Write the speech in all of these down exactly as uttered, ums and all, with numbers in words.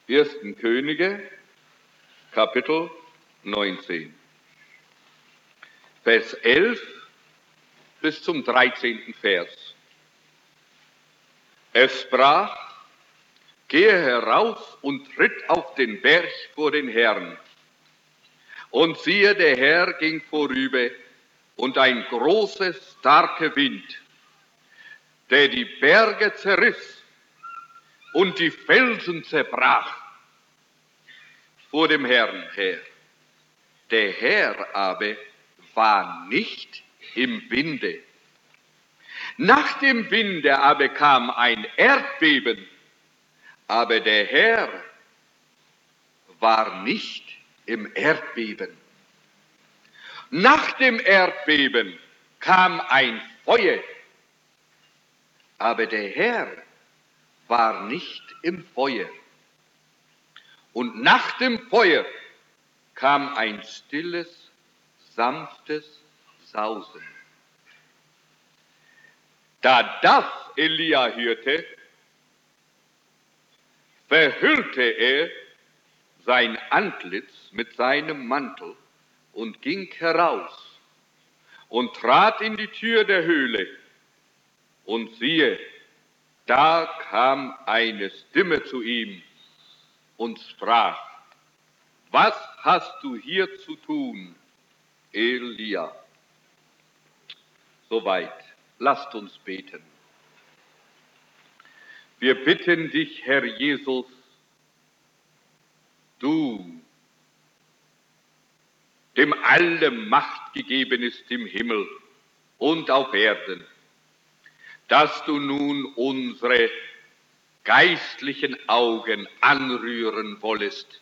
ersten Könige, Kapitel neunzehn, Vers elf bis zum dreizehnten Vers. Es sprach: Gehe heraus und tritt auf den Berg vor den Herrn. Und siehe, der Herr ging vorüber, und ein großer, starker Wind, der die Berge zerriss und die Felsen zerbrach, vor dem Herrn her. Der Herr aber war nicht im Winde. Nach dem Winde aber kam ein Erdbeben, aber der Herr war nicht im Erdbeben. Nach dem Erdbeben kam ein Feuer, aber der Herr war nicht im Feuer. Und nach dem Feuer kam ein stilles, sanftes Sausen. Da das Elia hörte, verhüllte er sein Antlitz mit seinem Mantel und ging heraus und trat in die Tür der Höhle. Und siehe, da kam eine Stimme zu ihm und sprach: Was hast du hier zu tun, Elia? Soweit. Lasst uns beten. Wir bitten dich, Herr Jesus, du, dem alle Macht gegeben ist im Himmel und auf Erden, dass du nun unsere geistlichen Augen anrühren wollest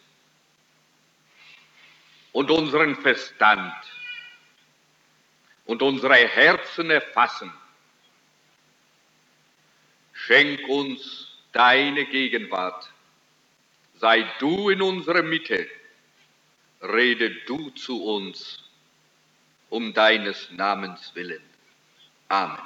und unseren Verstand und unsere Herzen erfassen. Schenk uns deine Gegenwart. Sei du in unserer Mitte. Rede du zu uns, um deines Namens willen. Amen.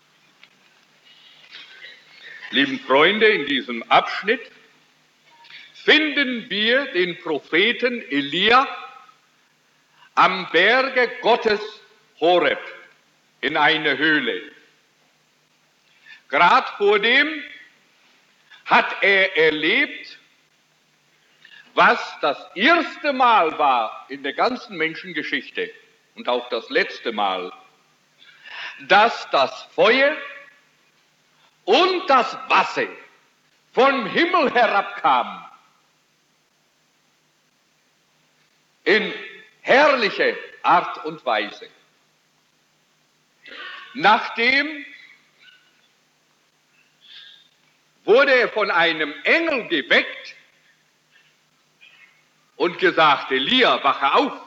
Lieben Freunde, in diesem Abschnitt finden wir den Propheten Elia am Berge Gottes Horeb in einer Höhle. Gerade vor dem hat er erlebt, was das erste Mal war in der ganzen Menschengeschichte und auch das letzte Mal, dass das Feuer und das Wasser vom Himmel herabkam in herrlicher Art und Weise. Nachdem wurde er von einem Engel geweckt und gesagt: Elia, wache auf,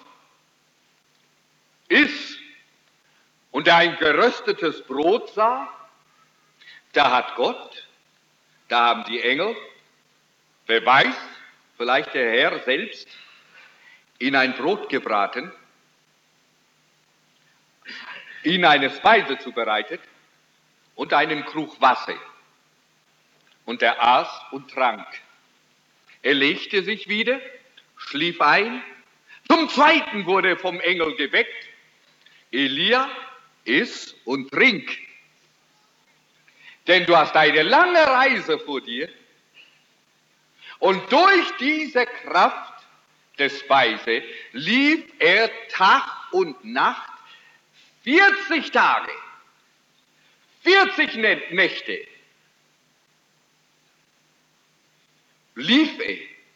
iss. Und er ein geröstetes Brot sah, da hat Gott, da haben die Engel, wer weiß, vielleicht der Herr selbst, ihn ein Brot gebraten, ihn eine Speise zubereitet und einen Krug Wasser. Und er aß und trank. Er legte sich wieder, schlief ein. Zum Zweiten wurde er vom Engel geweckt. Elia, iss und trink. Denn du hast eine lange Reise vor dir. Und durch diese Kraft der Speise lief er Tag und Nacht vierzig Tage, vierzig Nächte. Lief er.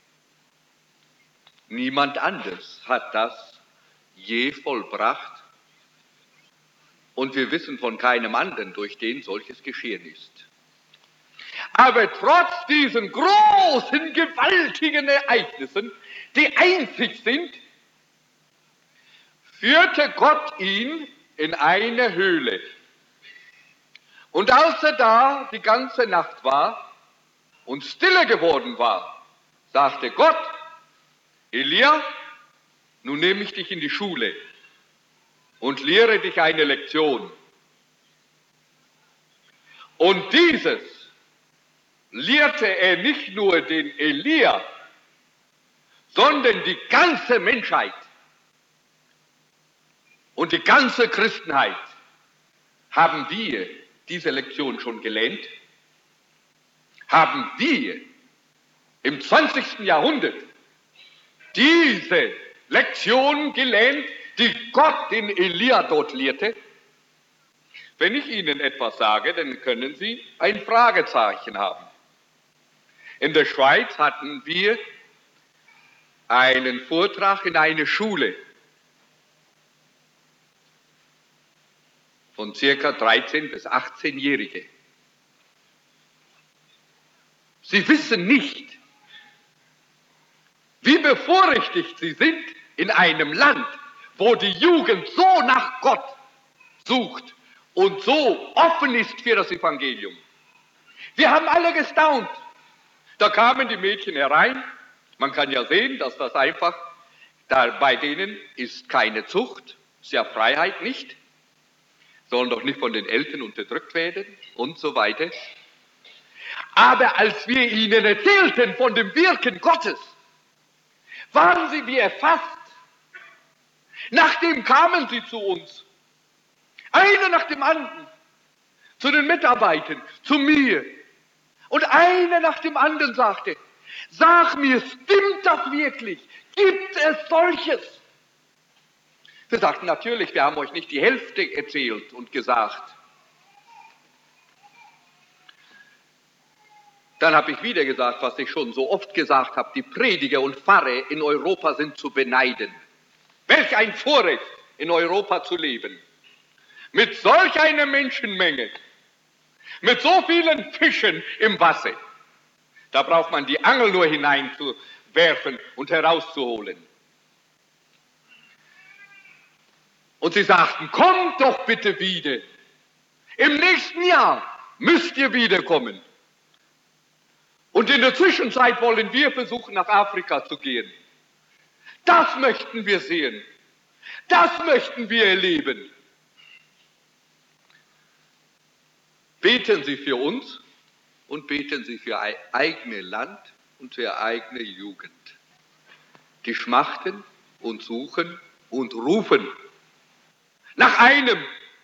Niemand anders hat das je vollbracht. Und wir wissen von keinem anderen, durch den solches geschehen ist. Aber trotz diesen großen, gewaltigen Ereignissen, die einzig sind, führte Gott ihn in eine Höhle. Und als er da die ganze Nacht war und stille geworden war, sagte Gott: Elia, nun nehme ich dich in die Schule und lehre dich eine Lektion. Und dieses lehrte er nicht nur den Elia, sondern die ganze Menschheit und die ganze Christenheit haben wir diese Lektion schon gelernt, haben wir im zwanzigsten Jahrhundert diese Lektion gelernt, die Gott in Elia dort lehrte. Wenn ich Ihnen etwas sage, dann können Sie ein Fragezeichen haben. In der Schweiz hatten wir einen Vortrag in einer Schule von circa dreizehn- bis achtzehnjährige. Sie wissen nicht, wie bevorrechtigt sie sind in einem Land, wo die Jugend so nach Gott sucht und so offen ist für das Evangelium. Wir haben alle gestaunt. Da kamen die Mädchen herein. Man kann ja sehen, dass das einfach, da bei denen ist keine Zucht, ist ja Freiheit nicht, sollen doch nicht von den Eltern unterdrückt werden und so weiter. Aber als wir ihnen erzählten von dem Wirken Gottes, waren sie wie erfasst. Nachdem kamen sie zu uns, einer nach dem anderen, zu den Mitarbeitern, zu mir. Und einer nach dem anderen sagte, sag mir, stimmt das wirklich? Gibt es solches? Wir sagten, natürlich, wir haben euch nicht die Hälfte erzählt und gesagt. Dann habe ich wieder gesagt, was ich schon so oft gesagt habe, die Prediger und Pfarrer in Europa sind zu beneiden. Welch ein Vorrecht, in Europa zu leben. Mit solch einer Menschenmenge, mit so vielen Fischen im Wasser. Da braucht man die Angel nur hineinzuwerfen und herauszuholen. Und sie sagten, kommt doch bitte wieder. Im nächsten Jahr müsst ihr wiederkommen. Und in der Zwischenzeit wollen wir versuchen, nach Afrika zu gehen. Das möchten wir sehen. Das möchten wir erleben. Beten Sie für uns und beten Sie für Ihr eigenes Land und für Ihre eigene Jugend. Die schmachten und suchen und rufen nach einem,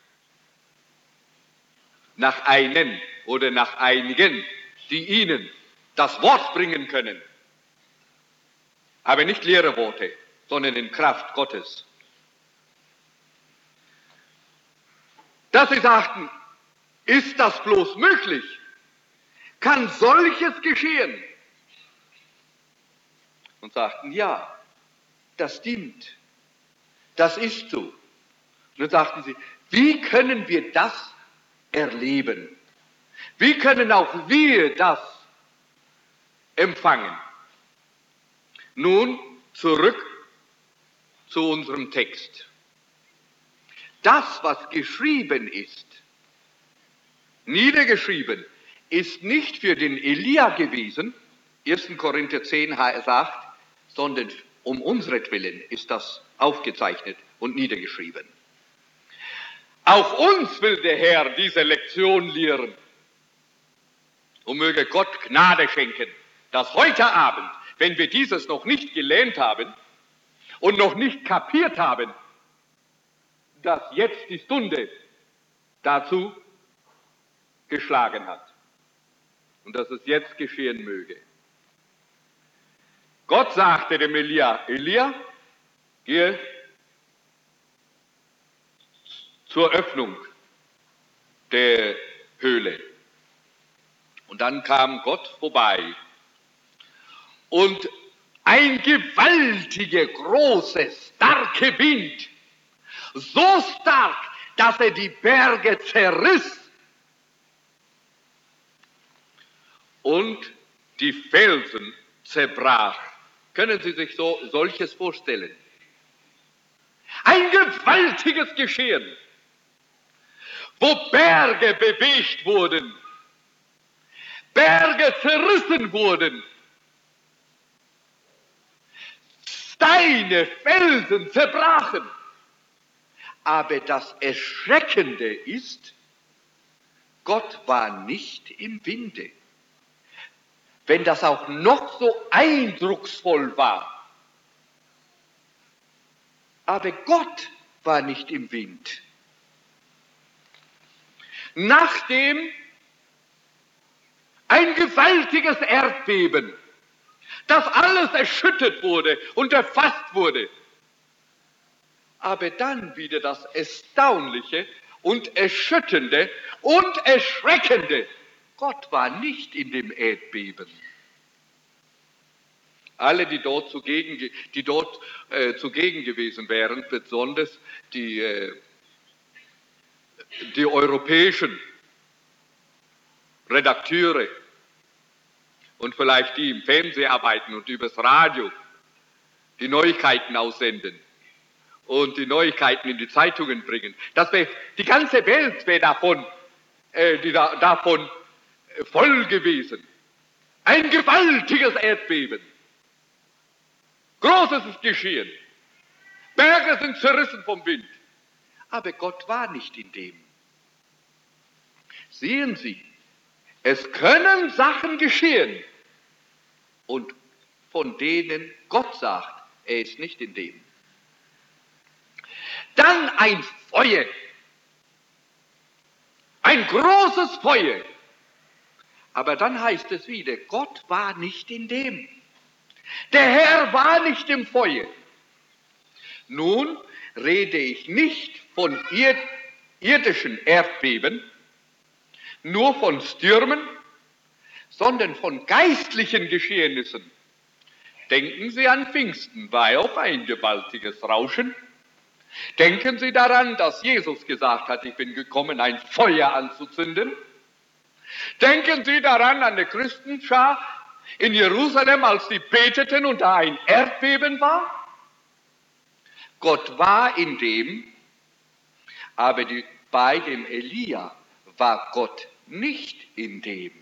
nach einen oder nach einigen, die ihnen das Wort bringen können. Aber nicht leere Worte, sondern in Kraft Gottes. Dass sie sagten, ist das bloß möglich? Kann solches geschehen? Und sagten, ja, das stimmt. Das ist so. Und dann sagten sie, wie können wir das erleben? Wie können auch wir das empfangen? Nun zurück zu unserem Text. Das, was geschrieben ist, niedergeschrieben, ist nicht für den Elia gewesen, erster Korinther zehn sagt, sondern um unseretwillen ist das aufgezeichnet und niedergeschrieben. Auch uns will der Herr diese Lektion lehren. Und möge Gott Gnade schenken, dass heute Abend, wenn wir dieses noch nicht gelernt haben und noch nicht kapiert haben, dass jetzt die Stunde dazu geschlagen hat und dass es jetzt geschehen möge. Gott sagte dem Elia, Elia, gehe zur Öffnung der Höhle. Und dann kam Gott vorbei und ein gewaltiger, großer, starker Wind, so stark, dass er die Berge zerriss und die Felsen zerbrach. Können Sie sich so solches vorstellen? Ein gewaltiges Geschehen, wo Berge bewegt wurden, Berge zerrissen wurden, Steine, Felsen zerbrachen. Aber das Erschreckende ist, Gott war nicht im Winde. Wenn das auch noch so eindrucksvoll war, Aber Gott war nicht im Wind. Nachdem ein gewaltiges Erdbeben, das alles erschüttert wurde und erfasst wurde, aber dann wieder das Erstaunliche und Erschütternde und Erschreckende: Gott war nicht in dem Erdbeben. Alle, die dort zugegen, die dort, äh, zugegen gewesen wären, besonders die, äh, die europäischen Redakteure und vielleicht die im Fernsehen arbeiten und übers Radio die Neuigkeiten aussenden und die Neuigkeiten in die Zeitungen bringen. Das wär, die ganze Welt wäre davon, äh, die da, davon äh, voll gewesen. Ein gewaltiges Erdbeben. Großes ist geschehen. Berge sind zerrissen vom Wind. Aber Gott war nicht in dem. Sehen Sie, es können Sachen geschehen, und von denen Gott sagt, er ist nicht in dem. Dann ein Feuer, ein großes Feuer. Aber dann heißt es wieder, Gott war nicht in dem. Der Herr war nicht im Feuer. Nun rede ich nicht von irdischen Erdbeben, nur von Stürmen, sondern von geistlichen Geschehnissen. Denken Sie an Pfingsten, war auch ein gewaltiges Rauschen. Denken Sie daran, dass Jesus gesagt hat, ich bin gekommen, ein Feuer anzuzünden. Denken Sie daran an die Christenschar in Jerusalem, als sie beteten und da ein Erdbeben war. Gott war in dem, aber die, bei dem Elia war Gott nicht in dem.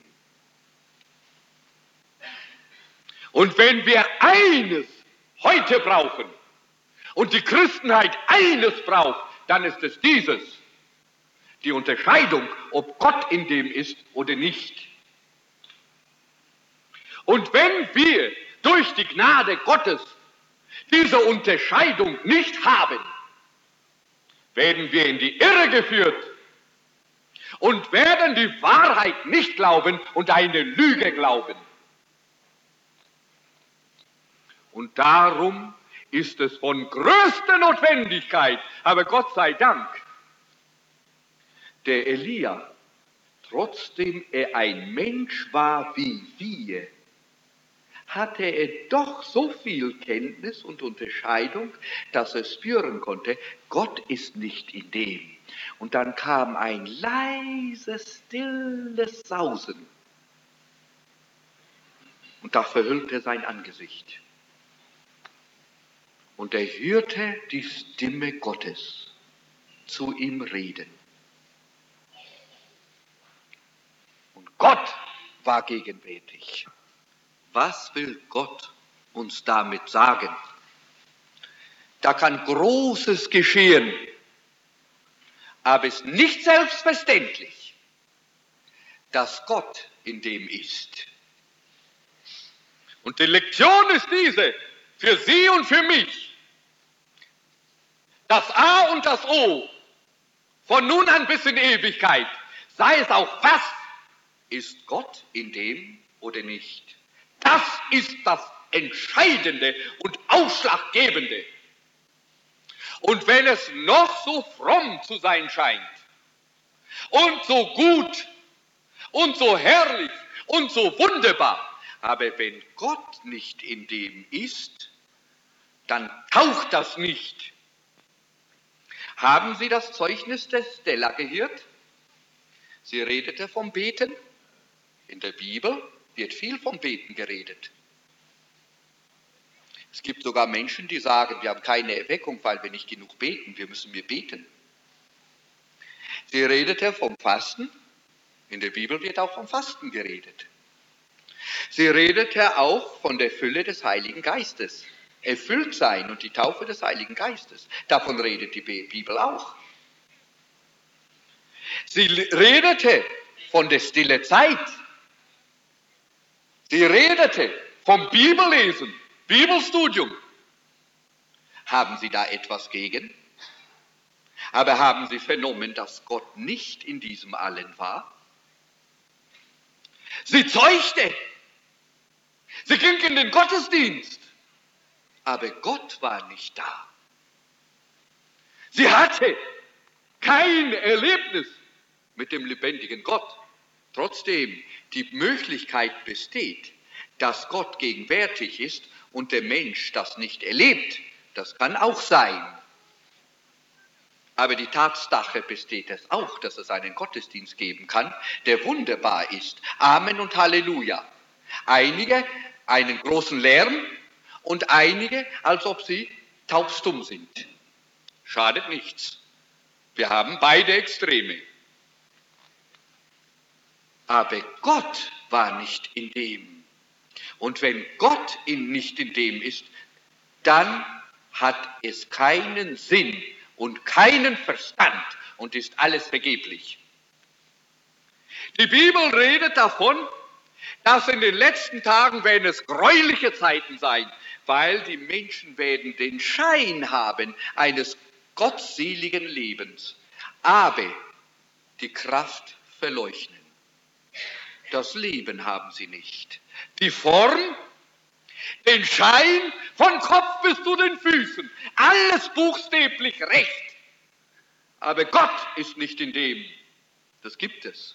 Und wenn wir eines heute brauchen und die Christenheit eines braucht, dann ist es dieses: die Unterscheidung, ob Gott in dem ist oder nicht. Und wenn wir durch die Gnade Gottes diese Unterscheidung nicht haben, werden wir in die Irre geführt und werden die Wahrheit nicht glauben und eine Lüge glauben. Und darum ist es von größter Notwendigkeit, aber Gott sei Dank, der Elia, trotzdem er ein Mensch war wie wir, hatte er doch so viel Kenntnis und Unterscheidung, dass er spüren konnte, Gott ist nicht in dem. Und dann kam ein leises, stilles Sausen. Und da verhüllte er sein Angesicht. Und er hörte die Stimme Gottes zu ihm reden. Und Gott war gegenwärtig. Was will Gott uns damit sagen? Da kann Großes geschehen, aber es ist nicht selbstverständlich, dass Gott in dem ist. Und die Lektion ist diese, für Sie und für mich. Das A und das O, von nun an bis in Ewigkeit, sei es auch was, ist Gott in dem oder nicht? Das ist das Entscheidende und Ausschlaggebende. Und wenn es noch so fromm zu sein scheint und so gut und so herrlich und so wunderbar, aber wenn Gott nicht in dem ist, dann taugt das nicht. Haben Sie das Zeugnis der Stella gehört? Sie redete vom Beten. In der Bibel wird viel vom Beten geredet. Es gibt sogar Menschen, die sagen, wir haben keine Erweckung, weil wir nicht genug beten, wir müssen mehr beten. Sie redete vom Fasten. In der Bibel wird auch vom Fasten geredet. Sie redete auch von der Fülle des Heiligen Geistes. Erfüllt sein und die Taufe des Heiligen Geistes. Davon redet die Bibel auch. Sie redete von der stille Zeit. Sie redete vom Bibellesen, Bibelstudium. Haben Sie da etwas gegen? Aber haben Sie vernommen, dass Gott nicht in diesem Allen war? Sie zeugte, sie ging in den Gottesdienst, aber Gott war nicht da. Sie hatte kein Erlebnis mit dem lebendigen Gott. Trotzdem die Möglichkeit besteht, dass Gott gegenwärtig ist und der Mensch das nicht erlebt. Das kann auch sein. Aber die Tatsache besteht es auch, dass es einen Gottesdienst geben kann, der wunderbar ist. Amen und Halleluja. Einige einen großen Lärm und einige, als ob sie taubstumm sind. Schadet nichts. Wir haben beide Extreme. Aber Gott war nicht in dem. Und wenn Gott in, nicht in dem ist, dann hat es keinen Sinn und keinen Verstand und ist alles vergeblich. Die Bibel redet davon, dass in den letzten Tagen werden es gräuliche Zeiten sein, weil die Menschen werden den Schein haben eines gottseligen Lebens, aber die Kraft verleugnen. Das Leben haben sie nicht. Die Form, den Schein von Kopf bis zu den Füßen, alles buchstäblich recht. Aber Gott ist nicht in dem. Das gibt es.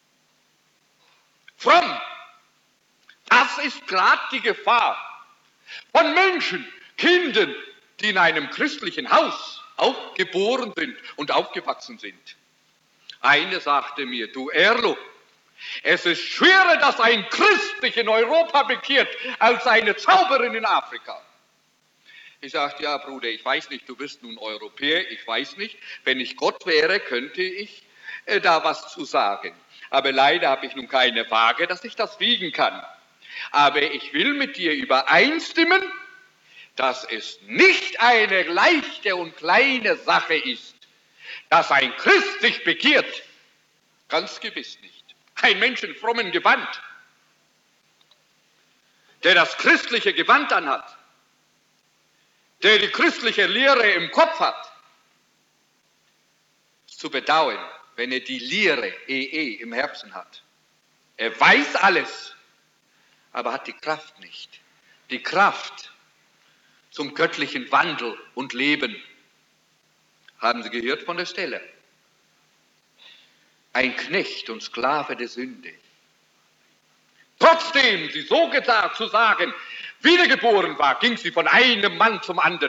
Fromm, das ist gerade die Gefahr von Menschen, Kindern, die in einem christlichen Haus aufgeboren sind und aufgewachsen sind. Eine sagte mir, du Erlo, es ist schwerer, dass ein Christ sich in Europa bekehrt, als eine Zauberin in Afrika. Ich sagte, ja Bruder, ich weiß nicht, du bist nun Europäer, ich weiß nicht. Wenn ich Gott wäre, könnte ich äh, da was zu sagen. Aber leider habe ich nun keine Waage, dass ich das wiegen kann. Aber ich will mit dir übereinstimmen, dass es nicht eine leichte und kleine Sache ist, dass ein Christ sich bekehrt. Ganz gewiss nicht. Ein Mensch in frommen Gewand, der das christliche Gewand anhat, der die christliche Lehre im Kopf hat, ist zu bedauern, wenn er die Lehre E E im Herzen hat. Er weiß alles, aber hat die Kraft nicht. Die Kraft zum göttlichen Wandel und Leben. Haben Sie gehört von der Stelle? Ein Knecht und Sklave der Sünde. Trotzdem sie so gesagt zu sagen, wiedergeboren war, ging sie von einem Mann zum anderen.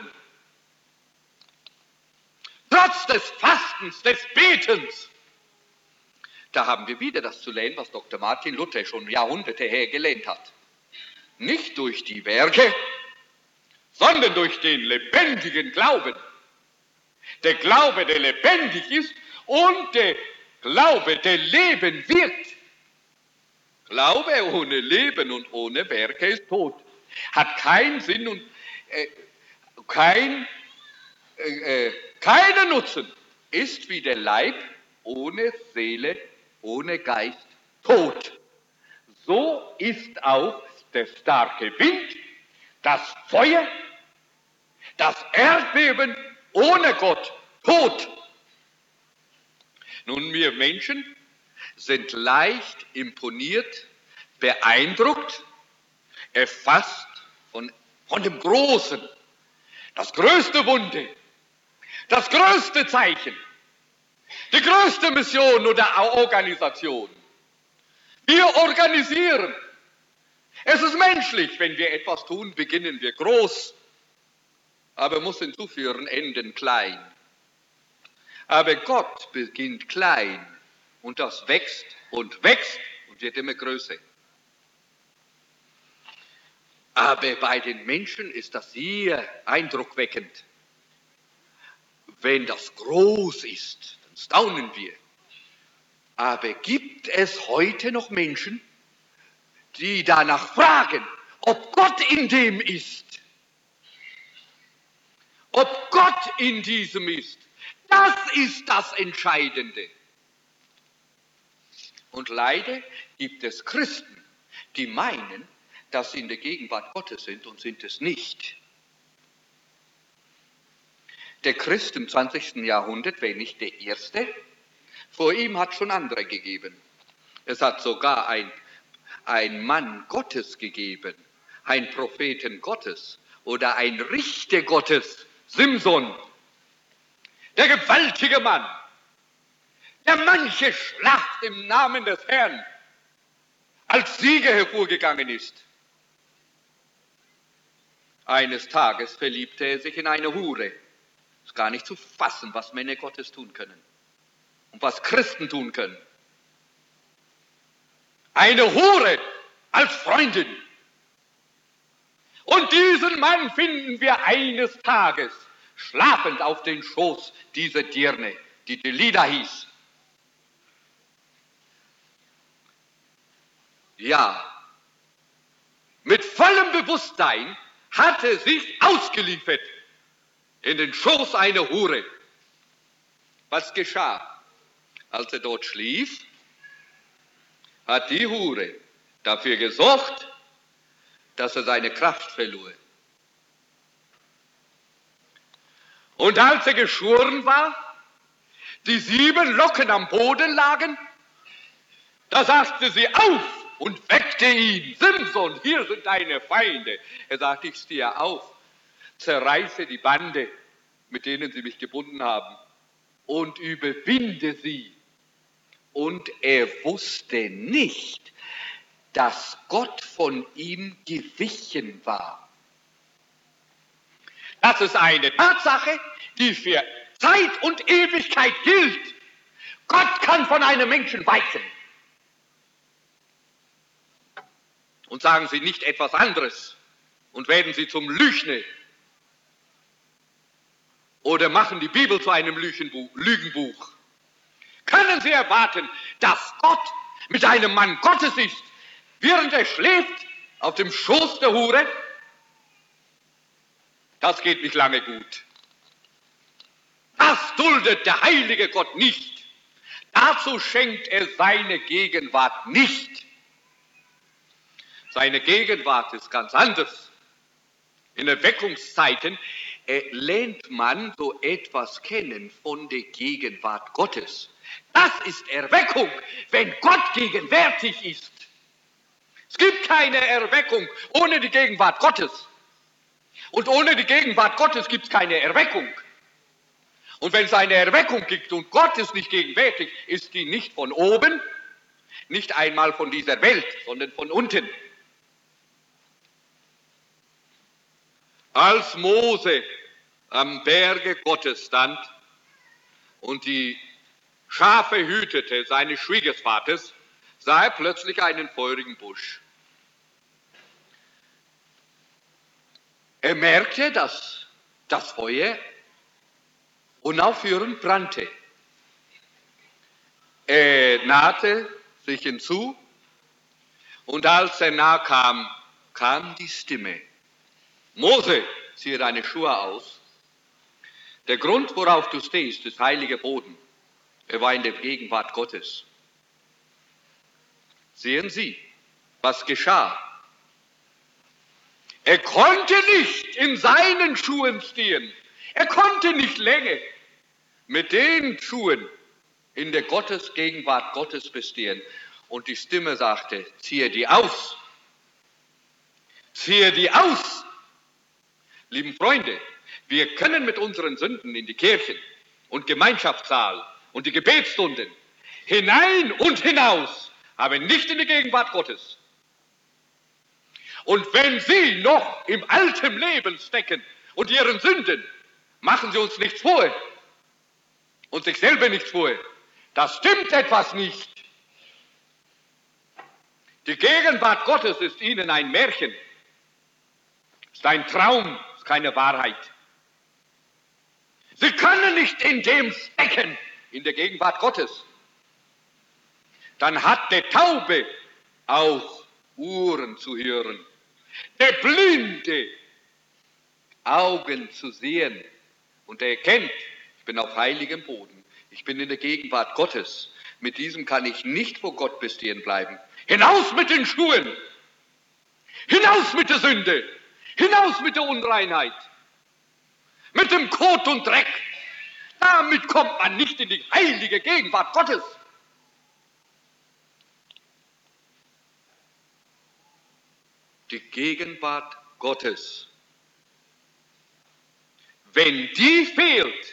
Trotz des Fastens, des Betens. Da haben wir wieder das zu lernen, was Doktor Martin Luther schon Jahrhunderte her gelernt hat. Nicht durch die Werke, sondern durch den lebendigen Glauben. Der Glaube, der lebendig ist und der Glaube, der Leben wird. Glaube ohne Leben und ohne Werke ist tot. Hat keinen Sinn und äh, kein, äh, äh, keinen Nutzen. Ist wie der Leib ohne Seele, ohne Geist tot. So ist auch der starke Wind, das Feuer, das Erdbeben ohne Gott tot. Nun, wir Menschen sind leicht imponiert, beeindruckt, erfasst von, von dem Großen, das größte Wunder, das größte Zeichen, die größte Mission oder Organisation. Wir organisieren. Es ist menschlich, wenn wir etwas tun, beginnen wir groß, aber muss hinzufügen, enden klein. Aber Gott beginnt klein und das wächst und wächst und wird immer größer. Aber bei den Menschen ist das sehr eindruckweckend. Wenn das groß ist, dann staunen wir. Aber gibt es heute noch Menschen, die danach fragen, ob Gott in dem ist? Ob Gott in diesem ist? Das ist das Entscheidende. Und leider gibt es Christen, die meinen, dass sie in der Gegenwart Gottes sind und sind es nicht. der Christ im zwanzigsten Jahrhundert, wenn nicht der erste. Vor ihm hat schon andere gegeben. Es hat sogar ein, ein Mann Gottes gegeben, ein Propheten Gottes oder ein Richter Gottes, Simson, der gewaltige Mann, der manche Schlacht im Namen des Herrn als Sieger hervorgegangen ist. Eines Tages verliebte er sich in eine Hure. Ist gar nicht zu fassen, was Männer Gottes tun können und was Christen tun können. Eine Hure als Freundin. Und diesen Mann finden wir eines Tages schlafend auf den Schoß dieser Dirne, die Delila hieß. Ja, mit vollem Bewusstsein hat er sich ausgeliefert in den Schoß einer Hure. Was geschah? Als er dort schlief, hat die Hure dafür gesorgt, dass er seine Kraft verlor. Und als er geschoren war, die sieben Locken am Boden lagen, da sagte sie auf und weckte ihn. Simson, hier sind deine Feinde. Er sagte, ich stehe auf, zerreiße die Bande, mit denen sie mich gebunden haben, und überwinde sie. Und er wusste nicht, dass Gott von ihm gewichen war. Das ist eine Tatsache, die für Zeit und Ewigkeit gilt. Gott kann von einem Menschen weichen. Und sagen Sie nicht etwas anderes und werden Sie zum Lügner oder machen die Bibel zu einem Lügenbuch. Können Sie erwarten, dass Gott mit einem Mann Gottes ist, während er schläft auf dem Schoß der Hure? Das geht nicht lange gut. Das duldet der heilige Gott nicht. Dazu schenkt er seine Gegenwart nicht. Seine Gegenwart ist ganz anders. In Erweckungszeiten äh, lernt man so etwas kennen von der Gegenwart Gottes. Das ist Erweckung, wenn Gott gegenwärtig ist. Es gibt keine Erweckung ohne die Gegenwart Gottes. Und ohne die Gegenwart Gottes gibt es keine Erweckung. Und wenn es eine Erweckung gibt und Gott ist nicht gegenwärtig, ist die nicht von oben, nicht einmal von dieser Welt, sondern von unten. Als Mose am Berge Gottes stand und die Schafe hütete seines Schwiegervaters, sah er plötzlich einen feurigen Busch. Er merkte, dass das Feuer unaufhörend brannte. Er nahte sich hinzu und als er nahe kam, kam die Stimme. Mose, ziehe deine Schuhe aus. Der Grund, worauf du stehst, ist heiliger Boden. Er war in der Gegenwart Gottes. Sehen Sie, was geschah. Er konnte nicht in seinen Schuhen stehen. Er konnte nicht länger mit den Schuhen in der Gottesgegenwart Gottes bestehen. Und die Stimme sagte, ziehe die aus. Ziehe die aus. Lieben Freunde, wir können mit unseren Sünden in die Kirchen und Gemeinschaftssaal und die Gebetsstunden hinein und hinaus, aber nicht in die Gegenwart Gottes. Und wenn Sie noch im alten Leben stecken und Ihren Sünden, machen Sie uns nichts vor und sich selber nichts vor. Das stimmt etwas nicht. Die Gegenwart Gottes ist Ihnen ein Märchen, ist ein Traum, ist keine Wahrheit. Sie können nicht in dem stecken, in der Gegenwart Gottes. Dann hat der Taube auch Ohren zu hören, der Blinde Augen zu sehen. Und er erkennt, ich bin auf heiligem Boden, ich bin in der Gegenwart Gottes. Mit diesem kann ich nicht vor Gott bestehen bleiben. Hinaus mit den Schuhen, hinaus mit der Sünde, hinaus mit der Unreinheit. mit dem Kot und Dreck. Damit kommt man nicht in die heilige Gegenwart Gottes. Die Gegenwart Gottes, wenn die fehlt,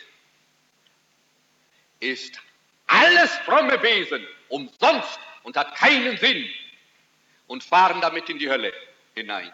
ist alles fromme Wesen umsonst und hat keinen Sinn und fahren damit in die Hölle hinein.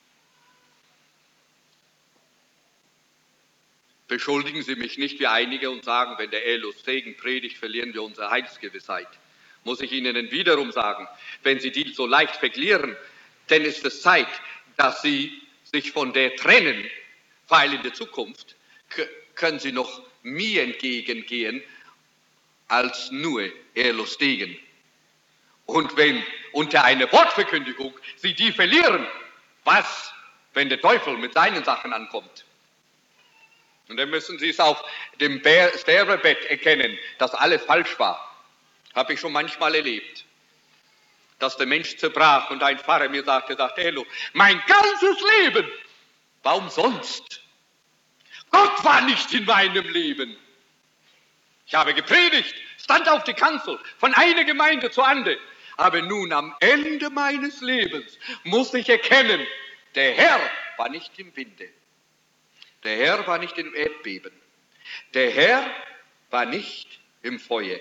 Beschuldigen Sie mich nicht wie einige und sagen, wenn der Elus Segen predigt, verlieren wir unsere Heilsgewissheit. Muss ich Ihnen wiederum sagen, wenn Sie die so leicht verlieren, denn ist es Zeit, dass Sie sich von der trennen, weil in der Zukunft können Sie noch mir entgegengehen, als nur Elus Degen. Und wenn unter einer Wortverkündigung Sie die verlieren, was, wenn der Teufel mit seinen Sachen ankommt? Und dann müssen Sie es auf dem Sterbebett erkennen, dass alles falsch war. Habe ich schon manchmal erlebt. Dass der Mensch zerbrach und ein Pfarrer mir sagte, sagte, Elo, mein ganzes Leben war umsonst. Gott war nicht in meinem Leben. Ich habe gepredigt, stand auf der Kanzel, von einer Gemeinde zur anderen. Aber nun am Ende meines Lebens muss ich erkennen, der Herr war nicht im Winde. Der Herr war nicht im Erdbeben. Der Herr war nicht im Feuer.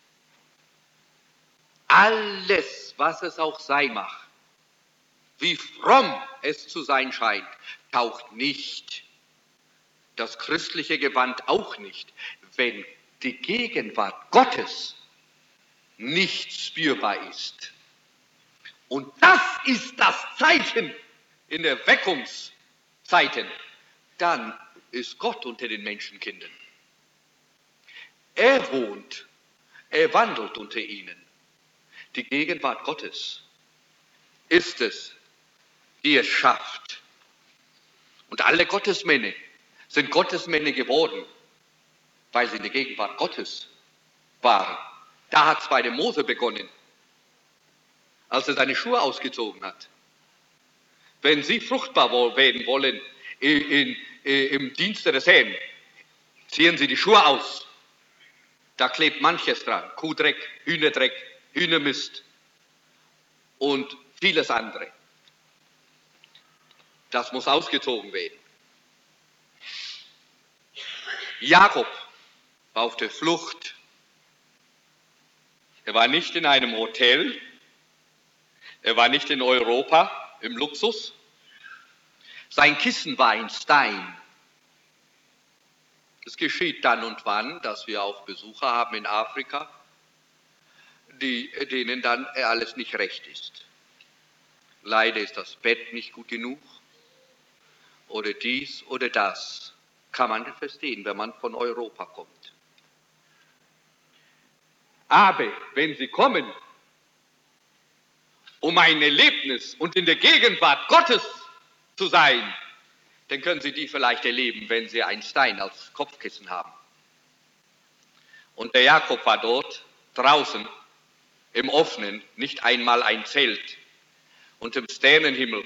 Alles, was es auch sei mag, wie fromm es zu sein scheint, taucht nicht. Das christliche Gewand auch nicht, wenn die Gegenwart Gottes nicht spürbar ist. Und das ist das Zeichen in der Weckungszeiten. Dann ist Gott unter den Menschenkindern. Er wohnt, er wandelt unter ihnen. Die Gegenwart Gottes ist es, die es schafft. Und alle Gottesmänner sind Gottesmänner geworden, weil sie in der Gegenwart Gottes waren. Da hat es bei dem Mose begonnen, als er seine Schuhe ausgezogen hat. Wenn Sie fruchtbar werden wollen in, in, in, im Dienste des Herrn, ziehen Sie die Schuhe aus. Da klebt manches dran, Kuhdreck, Hühnerdreck, Hühnermist und vieles andere. Das muss ausgezogen werden. Jakob war auf der Flucht. Er war nicht in einem Hotel. Er war nicht in Europa im Luxus. Sein Kissen war ein Stein. Es geschieht dann und wann, dass wir auch Besucher haben in Afrika, die, denen dann alles nicht recht ist. Leider ist das Bett nicht gut genug oder dies oder das. Kann man nicht verstehen, wenn man von Europa kommt. Aber wenn Sie kommen, um ein Erlebnis und in der Gegenwart Gottes zu sein, dann können Sie die vielleicht erleben, wenn Sie einen Stein als Kopfkissen haben. Und der Jakob war dort draußen im Offenen, nicht einmal ein Zelt, und im Sternenhimmel.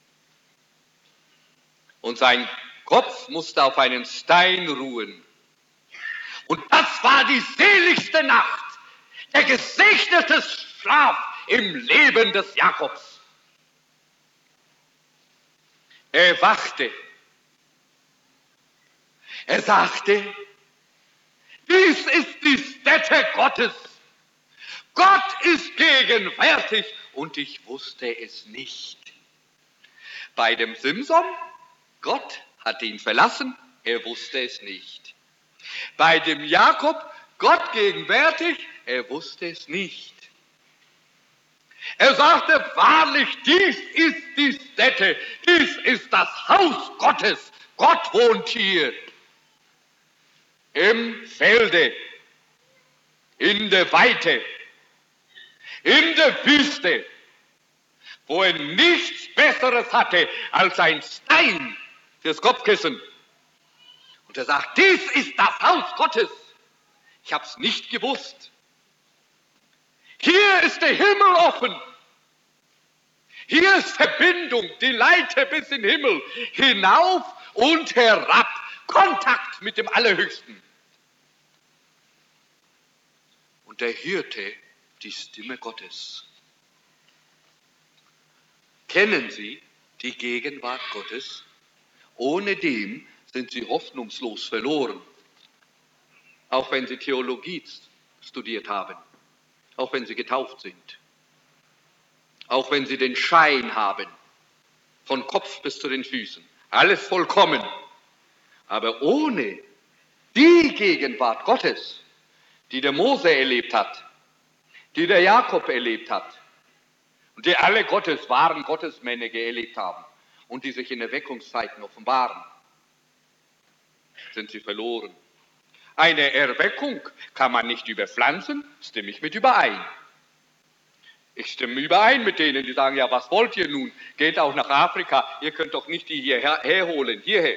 Und sein Kopf musste auf einen Stein ruhen. Und das war die seligste Nacht, der gesegnete Schlaf im Leben des Jakobs. Er wachte. Er sagte, dies ist die Stätte Gottes. Gott ist gegenwärtig und ich wusste es nicht. Bei dem Simson, Gott hat ihn verlassen, er wusste es nicht. Bei dem Jakob, Gott gegenwärtig, er wusste es nicht. Er sagte, wahrlich, dies ist die Stätte, dies ist das Haus Gottes. Gott wohnt hier. Im Felde, in der Weite, in der Wüste, wo er nichts Besseres hatte als ein Stein fürs Kopfkissen. Und er sagt, dies ist das Haus Gottes. Ich habe es nicht gewusst. Hier ist der Himmel offen. Hier ist Verbindung, die Leiter bis in den Himmel, hinauf und herab. Kontakt mit dem Allerhöchsten. Und er hörte die Stimme Gottes. Kennen Sie die Gegenwart Gottes? Ohne dem sind Sie hoffnungslos verloren. Auch wenn Sie Theologie studiert haben, auch wenn Sie getauft sind, auch wenn Sie den Schein haben, von Kopf bis zu den Füßen, alles vollkommen. Aber ohne die Gegenwart Gottes, die der Mose erlebt hat, die der Jakob erlebt hat und die alle Gottes, wahren Gottesmänner erlebt haben und die sich in Erweckungszeiten offenbaren, sind sie verloren. Eine Erweckung kann man nicht überpflanzen, stimme ich mit überein. Ich stimme überein mit denen, die sagen, ja, was wollt ihr nun? Geht auch nach Afrika, ihr könnt doch nicht die hierher herholen, hierher.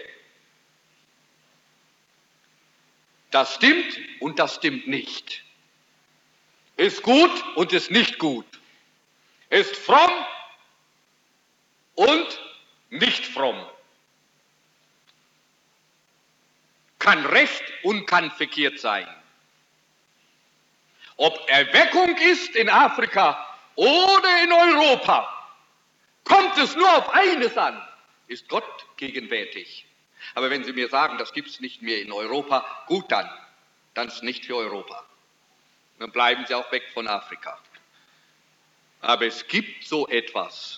Das stimmt und das stimmt nicht. Ist gut und ist nicht gut. Ist fromm und nicht fromm. Kann recht und kann verkehrt sein. Ob Erweckung ist in Afrika oder in Europa, kommt es nur auf eines an, ist Gott gegenwärtig. Aber wenn Sie mir sagen, das gibt es nicht mehr in Europa, gut dann, dann ist es nicht für Europa. Dann bleiben Sie auch weg von Afrika. Aber es gibt so etwas,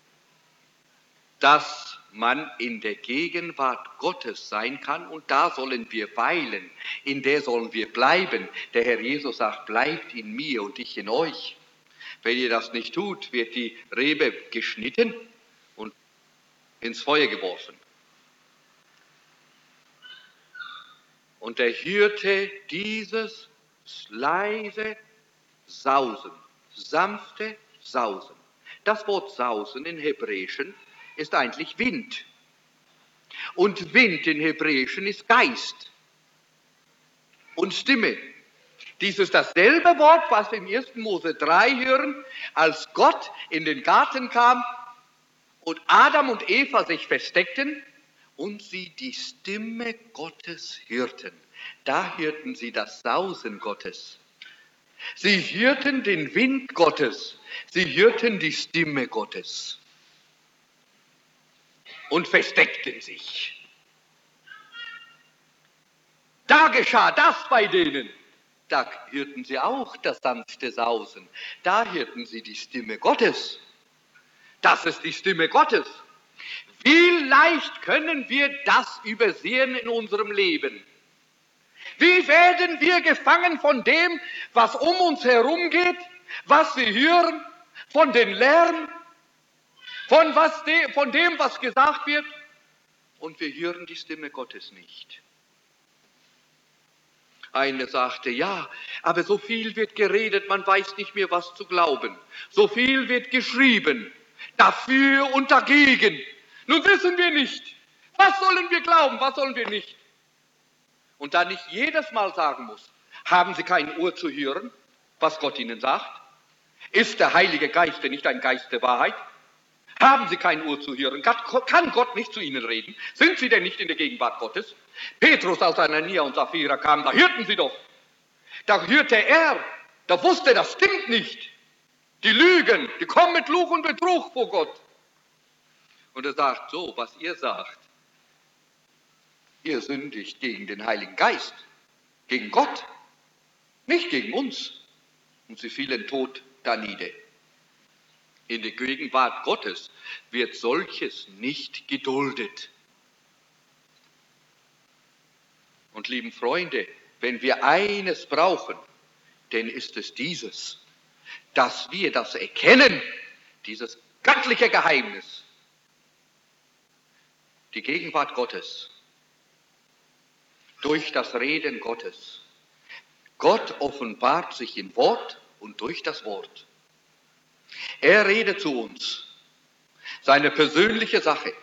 dass man in der Gegenwart Gottes sein kann und da sollen wir weilen, in der sollen wir bleiben. Der Herr Jesus sagt, bleibt in mir und ich in euch. Wenn ihr das nicht tut, wird die Rebe geschnitten und ins Feuer geworfen. Und er hörte dieses leise Sausen, sanfte Sausen. Das Wort Sausen in Hebräischen ist eigentlich Wind. Und Wind in Hebräischen ist Geist und Stimme. Dies ist dasselbe Wort, was wir im ersten Mose drei hören, als Gott in den Garten kam und Adam und Eva sich versteckten und sie die Stimme Gottes hörten. Da hörten sie das Sausen Gottes. Sie hörten den Wind Gottes. Sie hörten die Stimme Gottes. Und versteckten sich. Da geschah das bei denen. Da hörten sie auch das sanfte Sausen. Da hörten sie die Stimme Gottes. Das ist die Stimme Gottes. Wie leicht können wir das übersehen in unserem Leben? Wie werden wir gefangen von dem, was um uns herum geht, was wir hören, von den Lärm, von, was de, von dem, was gesagt wird, und wir hören die Stimme Gottes nicht. Eine sagte, ja, aber so viel wird geredet, man weiß nicht mehr, was zu glauben. So viel wird geschrieben, dafür und dagegen. Nun wissen wir nicht, was sollen wir glauben, was sollen wir nicht. Und da nicht jedes Mal sagen muss, haben Sie kein Ohr zu hören, was Gott Ihnen sagt? Ist der Heilige Geist denn nicht ein Geist der Wahrheit? Haben Sie kein Ohr zu hören? Kann Gott nicht zu Ihnen reden? Sind Sie denn nicht in der Gegenwart Gottes? Petrus, als Anania und Sapphira kamen, da hörten Sie doch. Da hörte er, da wusste, das stimmt nicht. Die lügen, die kommen mit Lug und Betrug vor Gott. Und er sagt, so, was ihr sagt, ihr sündigt gegen den Heiligen Geist, gegen Gott, nicht gegen uns. Und sie fielen tot danieder. In der Gegenwart Gottes wird solches nicht geduldet. Und lieben Freunde, wenn wir eines brauchen, dann ist es dieses, dass wir das erkennen, dieses göttliche Geheimnis, die Gegenwart Gottes, durch das Reden Gottes. Gott offenbart sich in Wort und durch das Wort. Er redet zu uns, seine persönliche Sache.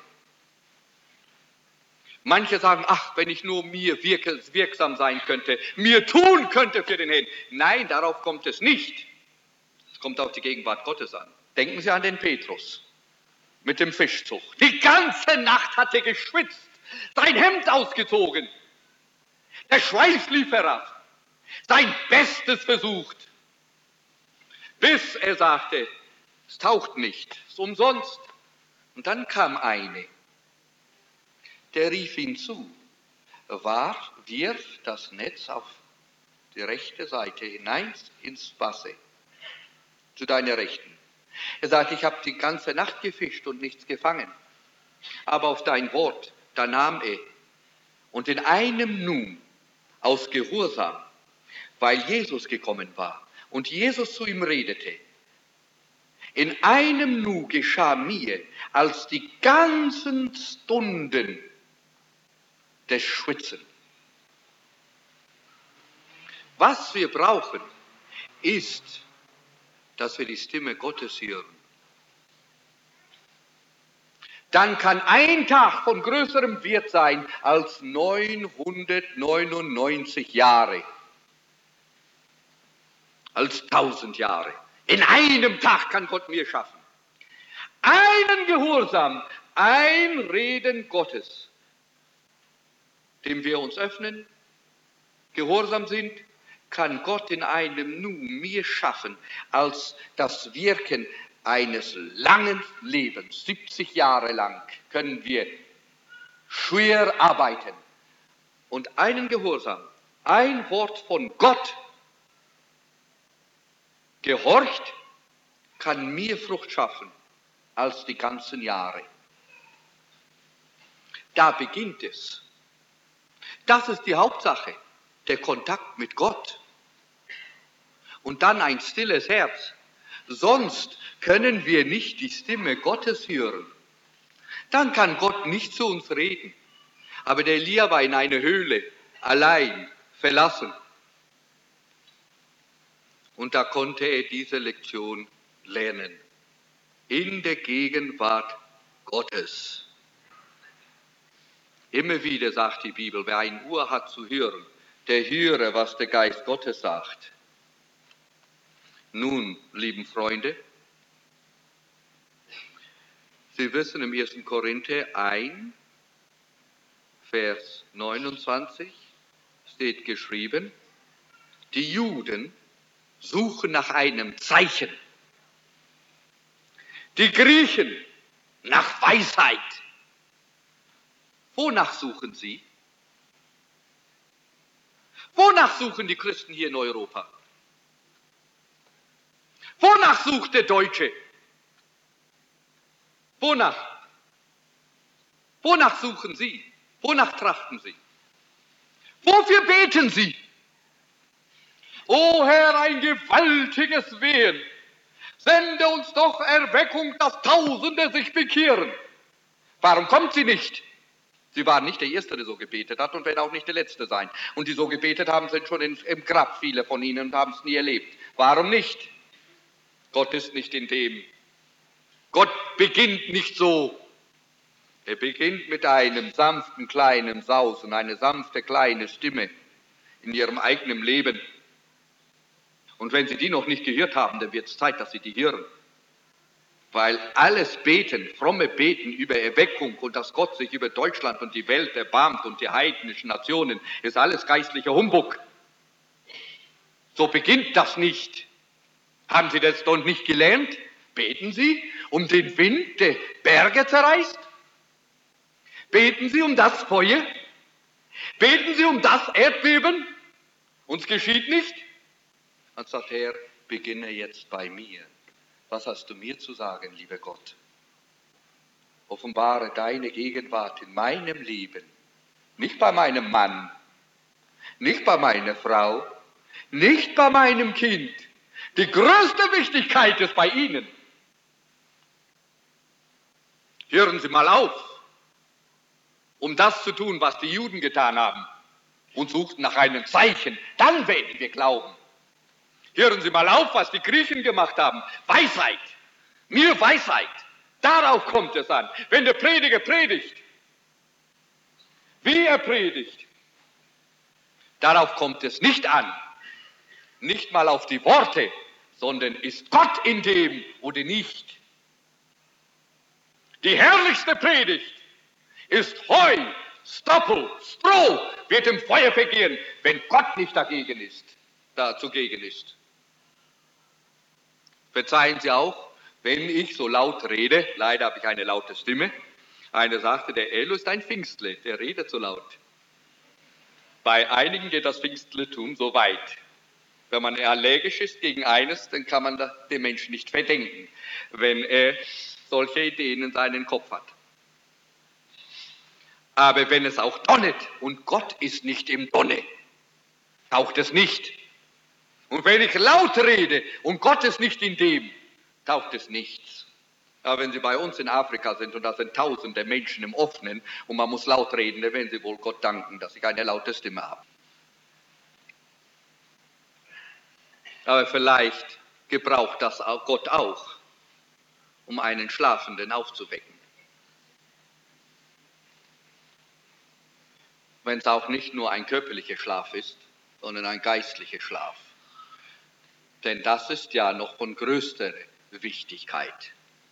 Manche sagen, ach, wenn ich nur mir wirksam sein könnte, mir tun könnte für den Herrn. Nein, darauf kommt es nicht. Es kommt auf die Gegenwart Gottes an. Denken Sie an den Petrus mit dem Fischzug. Die ganze Nacht hat er geschwitzt sein Hemd ausgezogen, der Schweiß lief herab, sein Bestes versucht, bis er sagte, es taucht nicht, es ist umsonst. Und dann kam eine, der rief ihm zu, war, wirf das Netz auf die rechte Seite hinein ins Wasser, zu deiner Rechten. Er sagte, ich habe die ganze Nacht gefischt und nichts gefangen, aber auf dein Wort, da nahm er. Und in einem Nu, aus Gehorsam, weil Jesus gekommen war und Jesus zu ihm redete, in einem Nu geschah mir, als die ganzen Stunden des Schwitzen. Was wir brauchen, ist, dass wir die Stimme Gottes hören. Dann kann ein Tag von größerem Wert sein als neunhundertneunundneunzig Jahre, als tausend Jahre. In einem Tag kann Gott mir schaffen. Einen Gehorsam, ein Reden Gottes, dem wir uns öffnen, gehorsam sind, kann Gott in einem Nu mir schaffen, als das Wirken eines langen Lebens. siebzig Jahre lang können wir schwer arbeiten. Und einen Gehorsam, ein Wort von Gott gehorcht, kann mir Frucht schaffen als die ganzen Jahre. Da beginnt es. Das ist die Hauptsache, der Kontakt mit Gott. Und dann ein stilles Herz. Sonst können wir nicht die Stimme Gottes hören. Dann kann Gott nicht zu uns reden. Aber der Elia war in einer Höhle, allein, verlassen. Und da konnte er diese Lektion lernen. In der Gegenwart Gottes. Immer wieder sagt die Bibel, wer ein Ohr hat zu hören, der höre, was der Geist Gottes sagt. Nun, lieben Freunde, Sie wissen, im ersten Korinther eins, Vers neunundzwanzig steht geschrieben, die Juden suchen nach einem Zeichen, die Griechen nach Weisheit. Wonach suchen sie? Wonach suchen die Christen hier in Europa? Wonach sucht der Deutsche? Wonach? Wonach suchen Sie? Wonach trachten Sie? Wofür beten Sie? O Herr, ein gewaltiges Wehen. Sende uns doch Erweckung, dass Tausende sich bekehren. Warum kommt sie nicht? Sie waren nicht der Erste, der so gebetet hat und werden auch nicht der Letzte sein. Und die so gebetet haben, sind schon in, im Grab, viele von ihnen, und haben es nie erlebt. Warum nicht? Gott ist nicht in dem. Gott beginnt nicht so. Er beginnt mit einem sanften kleinen Sausen, eine sanfte kleine Stimme in ihrem eigenen Leben. Und wenn Sie die noch nicht gehört haben, dann wird es Zeit, dass Sie die hören. Weil alles Beten, fromme Beten über Erweckung und dass Gott sich über Deutschland und die Welt erbarmt und die heidnischen Nationen, ist alles geistlicher Humbug. So beginnt das nicht. Haben Sie das doch nicht gelernt? Beten Sie um den Wind, der Berge zerreißt? Beten Sie um das Feuer? Beten Sie um das Erdbeben? Uns geschieht nicht? Dann sagt Herr, beginne jetzt bei mir. Was hast du mir zu sagen, lieber Gott? Offenbare deine Gegenwart in meinem Leben. Nicht bei meinem Mann, nicht bei meiner Frau, nicht bei meinem Kind. Die größte Wichtigkeit ist bei Ihnen. Hören Sie mal auf, um das zu tun, was die Juden getan haben und suchten nach einem Zeichen. Dann werden wir glauben. Hören Sie mal auf, was die Griechen gemacht haben. Weisheit. Mir Weisheit. Darauf kommt es an. Wenn der Prediger predigt, wie er predigt, darauf kommt es nicht an. Nicht mal auf die Worte, sondern ist Gott in dem oder nicht. Die herrlichste Predigt ist Heu, Stoppel, Stroh wird im Feuer vergehen, wenn Gott nicht dagegen ist, da zugegen ist. Verzeihen Sie auch, wenn ich so laut rede, leider habe ich eine laute Stimme. Einer sagte, der Elo ist ein Pfingstle, der redet so laut. Bei einigen geht das Pfingstlertum so weit. Wenn man allergisch ist gegen eines, dann kann man dem Menschen nicht verdenken, wenn er solche Ideen in seinen Kopf hat. Aber wenn es auch donnet und Gott ist nicht im Donne, taucht es nicht. Und wenn ich laut rede und Gott ist nicht in dem, taucht es nichts. Aber wenn Sie bei uns in Afrika sind und da sind tausende Menschen im Offenen und man muss laut reden, dann werden Sie wohl Gott danken, dass ich eine laute Stimme habe. Aber vielleicht gebraucht das auch Gott auch, um einen Schlafenden aufzuwecken. Wenn es auch nicht nur ein körperlicher Schlaf ist, sondern ein geistlicher Schlaf. Denn das ist ja noch von größter Wichtigkeit.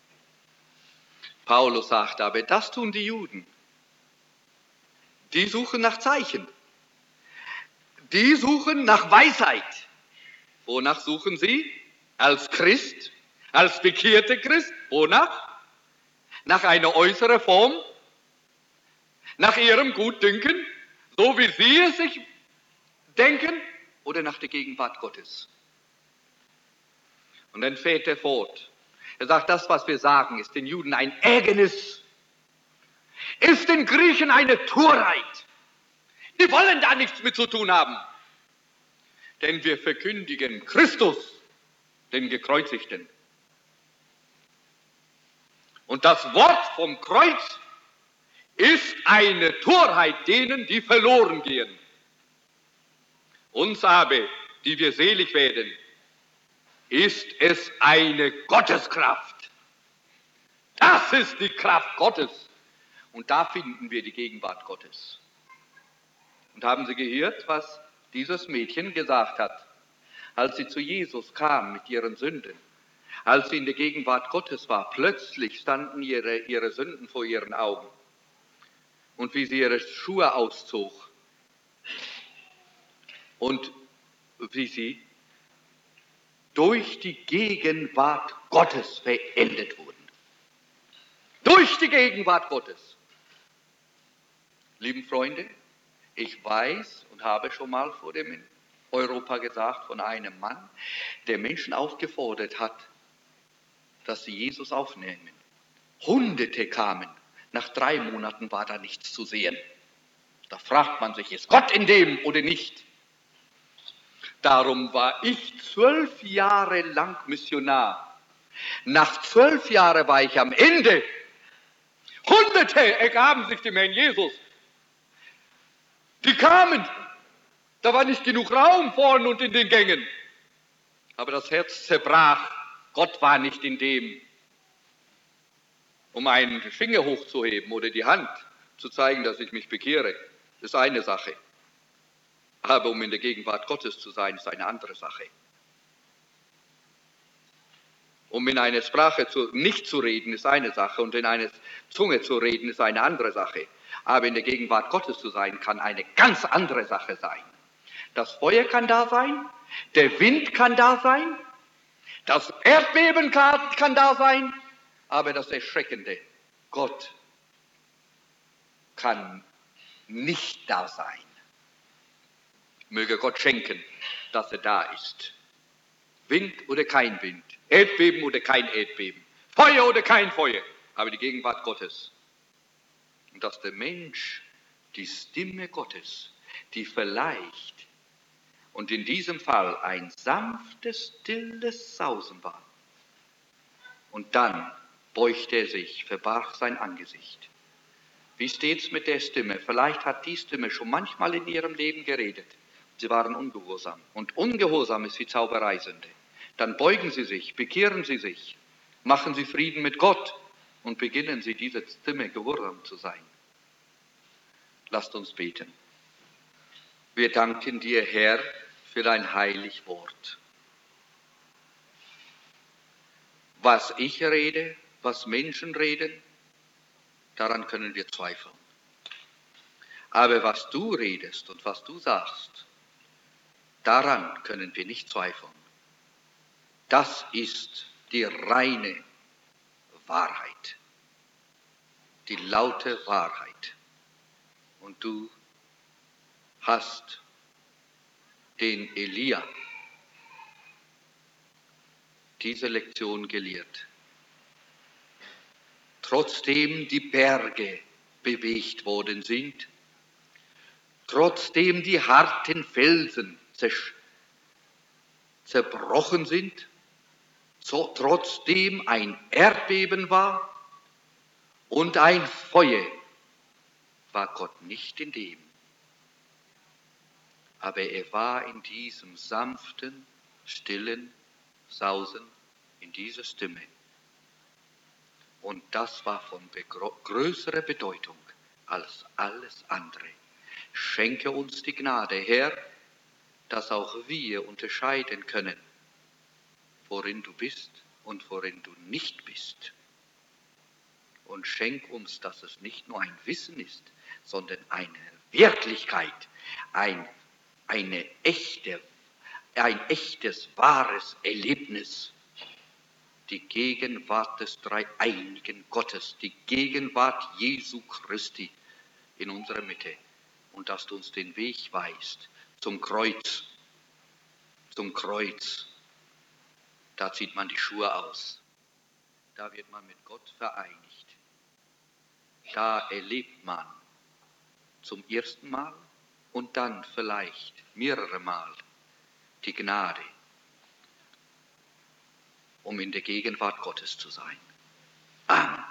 Paulus sagt aber, das tun die Juden. Die suchen nach Zeichen. Die suchen nach Weisheit. Wonach suchen sie? Als Christ, als bekehrter Christ. Wonach? Nach einer äußeren Form, nach ihrem Gutdünken, so wie sie es sich denken, oder nach der Gegenwart Gottes. Und dann fährt er fort. Er sagt, das, was wir sagen, ist den Juden ein Ärgernis, ist den Griechen eine Torheit. Die wollen da nichts mit zu tun haben. Denn wir verkündigen Christus, den Gekreuzigten. Und das Wort vom Kreuz ist eine Torheit denen, die verloren gehen. Uns aber, die wir selig werden, ist es eine Gotteskraft. Das ist die Kraft Gottes. Und da finden wir die Gegenwart Gottes. Und haben Sie gehört, was dieses Mädchen gesagt hat, als sie zu Jesus kam mit ihren Sünden? Als sie in der Gegenwart Gottes war, plötzlich standen ihre, ihre Sünden vor ihren Augen. Und wie sie ihre Schuhe auszog und wie sie durch die Gegenwart Gottes verendet wurden. Durch die Gegenwart Gottes. Lieben Freunde, ich weiß und habe schon mal vor dem Europa gesagt von einem Mann, der Menschen aufgefordert hat, dass sie Jesus aufnehmen. Hunderte kamen. Nach drei Monaten war da nichts zu sehen. Da fragt man sich, ist Gott in dem oder nicht? Darum war ich zwölf Jahre lang Missionar. Nach zwölf Jahren war ich am Ende. Hunderte ergaben sich dem Herrn Jesus. Die kamen. Da war nicht genug Raum vorn und in den Gängen. Aber das Herz zerbrach. Gott war nicht in dem. Um einen Finger hochzuheben oder die Hand zu zeigen, dass ich mich bekehre, ist eine Sache. Aber um in der Gegenwart Gottes zu sein, ist eine andere Sache. Um in einer Sprache zu, nicht zu reden, ist eine Sache, und in einer Zunge zu reden, ist eine andere Sache. Aber in der Gegenwart Gottes zu sein, kann eine ganz andere Sache sein. Das Feuer kann da sein, der Wind kann da sein, das Erdbeben kann, kann da sein, aber das Erschreckende, Gott kann nicht da sein. Möge Gott schenken, dass er da ist. Wind oder kein Wind, Erdbeben oder kein Erdbeben, Feuer oder kein Feuer, aber die Gegenwart Gottes. Und dass der Mensch die Stimme Gottes, die vielleicht, und in diesem Fall ein sanftes, stilles Sausen war. Und dann beugte er sich, verbarg sein Angesicht. Wie steht's mit der Stimme? Vielleicht hat die Stimme schon manchmal in ihrem Leben geredet. Sie waren ungehorsam. Und ungehorsam ist wie Zaubereisünde. Dann beugen Sie sich, bekehren Sie sich, machen Sie Frieden mit Gott und beginnen Sie, dieser Stimme gehorsam zu sein. Lasst uns beten. Wir danken dir, Herr, für dein heilig Wort. Was ich rede, was Menschen reden, daran können wir zweifeln. Aber was du redest und was du sagst, daran können wir nicht zweifeln. Das ist die reine Wahrheit, die laute Wahrheit. Und du hast den Elia diese Lektion gelehrt. Trotzdem die Berge bewegt worden sind, trotzdem die harten Felsen zerbrochen sind, so, trotzdem ein Erdbeben war und ein Feuer, war Gott nicht in dem. Aber er war in diesem sanften, stillen Sausen, in dieser Stimme. Und das war von größerer Bedeutung als alles andere. Schenke uns die Gnade, Herr, dass auch wir unterscheiden können, worin du bist und worin du nicht bist. Und schenk uns, dass es nicht nur ein Wissen ist, sondern eine Wirklichkeit, ein, eine echte, ein echtes, wahres Erlebnis. Die Gegenwart des dreieinigen Gottes, die Gegenwart Jesu Christi in unserer Mitte. Und dass du uns den Weg weist zum Kreuz, zum Kreuz. Da zieht man die Schuhe aus. Da wird man mit Gott vereinigt. Da erlebt man zum ersten Mal und dann vielleicht mehrere Mal die Gnade, um in der Gegenwart Gottes zu sein. Amen.